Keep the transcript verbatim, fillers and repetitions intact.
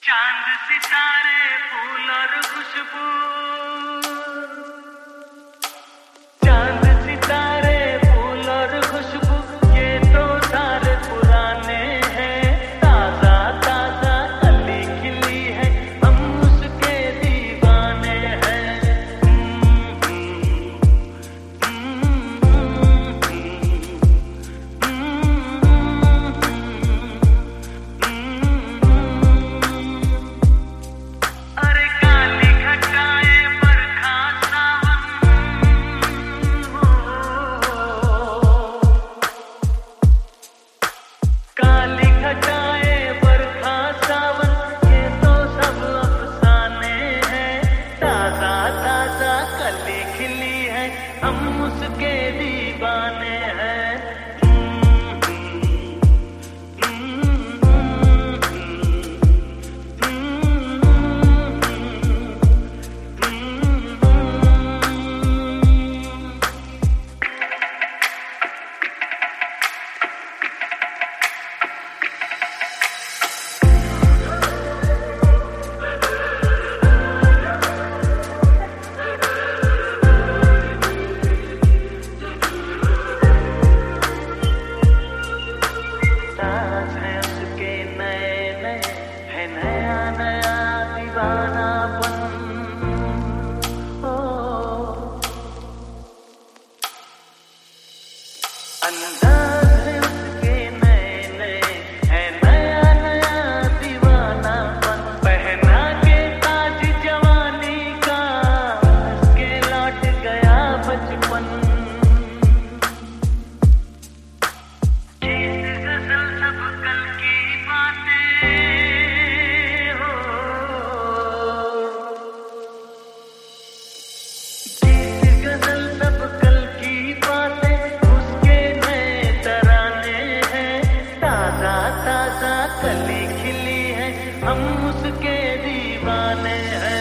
चांद सितारे फूल और खुशबू, चांद सितारे फूल और खुशबू, ये तो सारे पुराने हैं। ताजा ताजा कली खिली है, हम उसके दीवाने हैं। अरे काली घटाए बरखा सावन हो, काली घटाए बरखा सावन, ये तो सब अफसाने हैं। ताजा ताजा कली खिली है, हम उसके दीवाने हैं। ताज है उसके नए नए, है नया नया दीवानापन। ओ अंदाज है उसके नए नए, है नया नया दीवानापन। पहना के ताज जवानी का, हंस के लौट गया बचपन। सब कल की बातें हो, गीत गजल सब कल की बातें, उसके नए तराने हैं। ताजा ताजा कली खिली है, हम उसके दीवाने हैं।